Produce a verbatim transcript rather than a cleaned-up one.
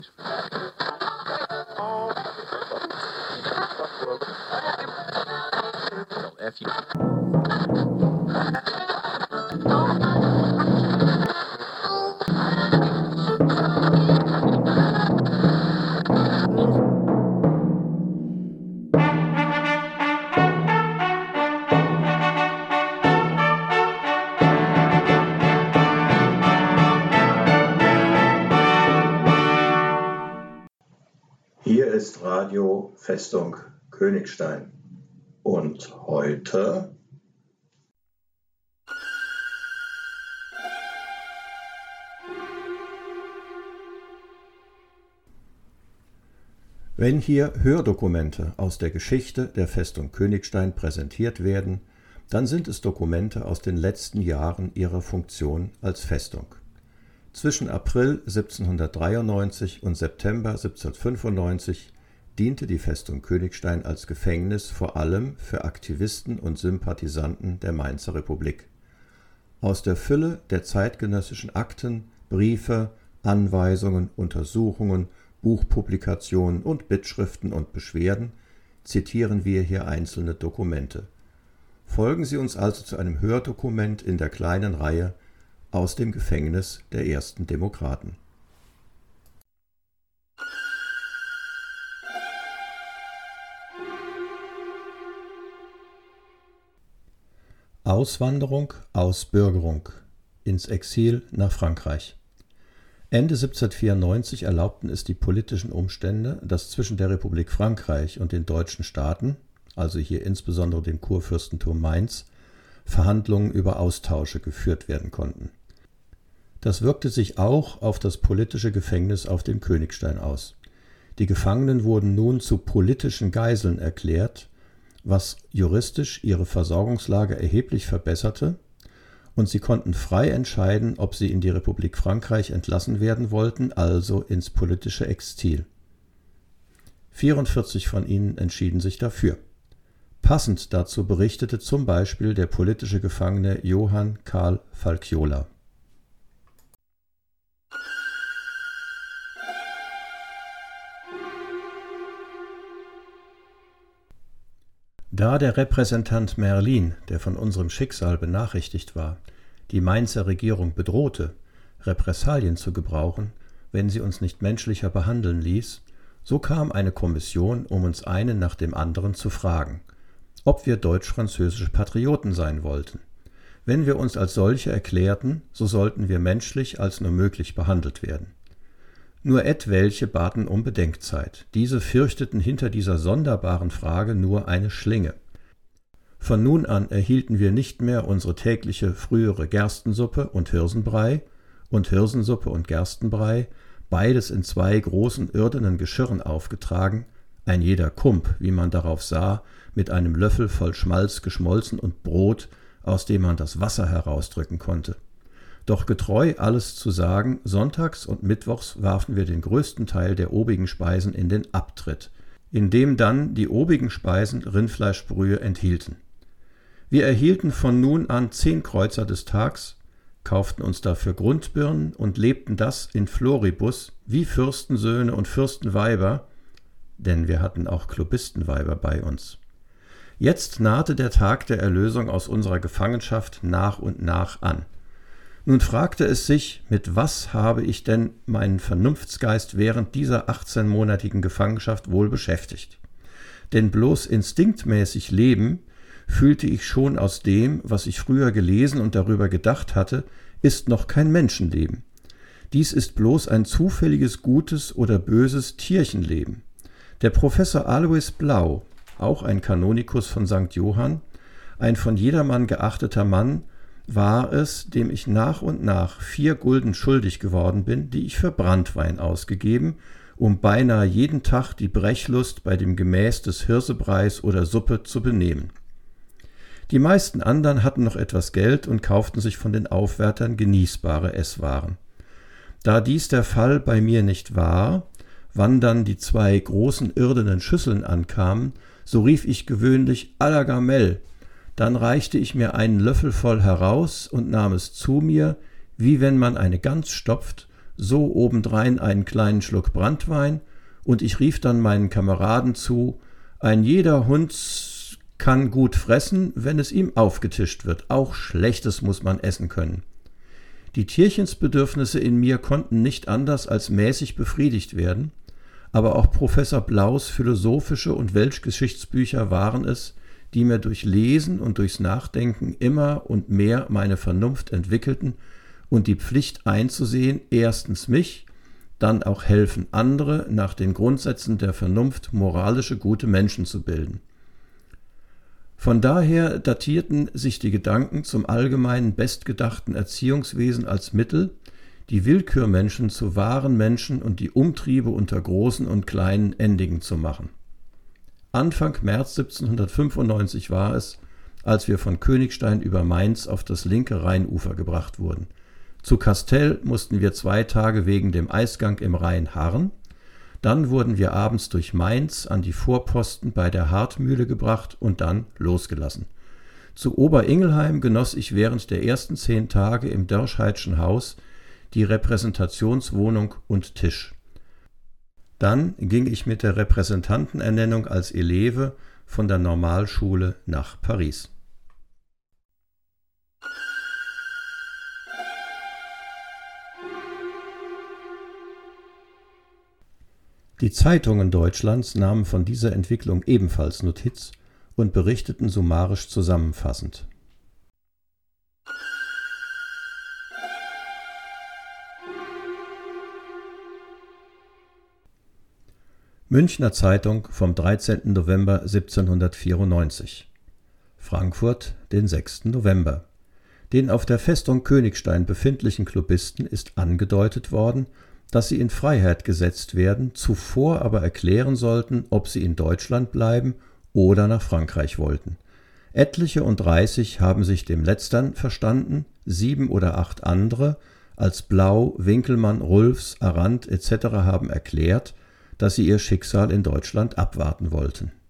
Hier ist Radio Festung Königstein und heute Wenn hier Hördokumente aus der Geschichte der Festung Königstein präsentiert werden, dann sind es Dokumente aus den letzten Jahren ihrer Funktion als Festung. Zwischen April siebzehnhundertdreiundneunzig und September siebzehnhundertfünfundneunzig diente die Festung Königstein als Gefängnis vor allem für Aktivisten und Sympathisanten der Mainzer Republik. Aus der Fülle der zeitgenössischen Akten, Briefe, Anweisungen, Untersuchungen, Buchpublikationen und Bittschriften und Beschwerden zitieren wir hier einzelne Dokumente. Folgen Sie uns also zu einem Hördokument in der kleinen Reihe aus dem Gefängnis der ersten Demokraten. Auswanderung, Ausbürgerung ins Exil nach Frankreich. Ende siebzehnhundertvierundneunzig erlaubten es die politischen Umstände, dass zwischen der Republik Frankreich und den deutschen Staaten, also hier insbesondere dem Kurfürstentum Mainz, Verhandlungen über Austausche geführt werden konnten. Das wirkte sich auch auf das politische Gefängnis auf dem Königstein aus. Die Gefangenen wurden nun zu politischen Geiseln erklärt, was juristisch ihre Versorgungslage erheblich verbesserte, und sie konnten frei entscheiden, ob sie in die Republik Frankreich entlassen werden wollten, also ins politische Exil. vierundvierzig von ihnen entschieden sich dafür. Passend dazu berichtete zum Beispiel der politische Gefangene Johann Karl Falkiola. Da der Repräsentant Merlin, der von unserem Schicksal benachrichtigt war, die Mainzer Regierung bedrohte, Repressalien zu gebrauchen, wenn sie uns nicht menschlicher behandeln ließ, so kam eine Kommission, um uns einen nach dem anderen zu fragen, ob wir deutsch-französische Patrioten sein wollten. Wenn wir uns als solche erklärten, so sollten wir menschlich als nur möglich behandelt werden. Nur etwelche baten um Bedenkzeit. Diese fürchteten hinter dieser sonderbaren Frage nur eine Schlinge. Von nun an erhielten wir nicht mehr unsere tägliche frühere Gerstensuppe und Hirsenbrei und Hirsensuppe und Gerstenbrei, beides in zwei großen irdenen Geschirren aufgetragen, ein jeder Kump, wie man darauf sah, mit einem Löffel voll Schmalz geschmolzen und Brot, aus dem man das Wasser herausdrücken konnte. Doch getreu alles zu sagen, sonntags und mittwochs warfen wir den größten Teil der obigen Speisen in den Abtritt, in dem dann die obigen Speisen Rindfleischbrühe enthielten. Wir erhielten von nun an zehn Kreuzer des Tags, kauften uns dafür Grundbirnen und lebten das in Floribus wie Fürstensöhne und Fürstenweiber, denn wir hatten auch Klubbistenweiber bei uns. Jetzt nahte der Tag der Erlösung aus unserer Gefangenschaft nach und nach an. Nun fragte es sich, mit was habe ich denn meinen Vernunftsgeist während dieser achtzehnmonatigen Gefangenschaft wohl beschäftigt? Denn bloß instinktmäßig leben, fühlte ich schon aus dem, was ich früher gelesen und darüber gedacht hatte, ist noch kein Menschenleben. Dies ist bloß ein zufälliges gutes oder böses Tierchenleben. Der Professor Alois Blau, auch ein Kanonikus von Sankt Johann, ein von jedermann geachteter Mann, war es, dem ich nach und nach vier Gulden schuldig geworden bin, die ich für Branntwein ausgegeben, um beinahe jeden Tag die Brechlust bei dem Gemäß des Hirsebreis oder Suppe zu benehmen. Die meisten anderen hatten noch etwas Geld und kauften sich von den Aufwärtern genießbare Esswaren. Da dies der Fall bei mir nicht war, wann dann die zwei großen irdenen Schüsseln ankamen, so rief ich gewöhnlich à la gamelle. Dann reichte ich mir einen Löffel voll heraus und nahm es zu mir, wie wenn man eine Gans stopft, so obendrein einen kleinen Schluck Branntwein, und ich rief dann meinen Kameraden zu, ein jeder Hund kann gut fressen, wenn es ihm aufgetischt wird, auch Schlechtes muss man essen können. Die Tierchensbedürfnisse in mir konnten nicht anders als mäßig befriedigt werden, aber auch Professor Blaus philosophische und Weltgeschichtsbücher waren es, die mir durch Lesen und durchs Nachdenken immer und mehr meine Vernunft entwickelten und die Pflicht einzusehen, erstens mich, dann auch helfen, andere nach den Grundsätzen der Vernunft moralische gute Menschen zu bilden. Von daher datierten sich die Gedanken zum allgemeinen bestgedachten Erziehungswesen als Mittel, die Willkürmenschen zu wahren Menschen und die Umtriebe unter Großen und Kleinen endigen zu machen. Anfang März siebzehnhundertfünfundneunzig war es, als wir von Königstein über Mainz auf das linke Rheinufer gebracht wurden. Zu Kastel mussten wir zwei Tage wegen dem Eisgang im Rhein harren. Dann wurden wir abends durch Mainz an die Vorposten bei der Hartmühle gebracht und dann losgelassen. Zu Oberingelheim genoss ich während der ersten zehn Tage im Dörschheidschen Haus die Repräsentationswohnung und Tisch. Dann ging ich mit der Repräsentantenernennung als Eleve von der Normalschule nach Paris. Die Zeitungen Deutschlands nahmen von dieser Entwicklung ebenfalls Notiz und berichteten summarisch zusammenfassend. Münchner Zeitung vom dreizehnten November siebzehnhundertvierundneunzig. Frankfurt, den sechsten November. Den auf der Festung Königstein befindlichen Klubisten ist angedeutet worden, dass sie in Freiheit gesetzt werden, zuvor aber erklären sollten, ob sie in Deutschland bleiben oder nach Frankreich wollten. Etliche und dreißig haben sich dem Letztern verstanden, sieben oder acht andere, als Blau, Winkelmann, Rulfs, Arndt et cetera haben erklärt, dass sie ihr Schicksal in Deutschland abwarten wollten.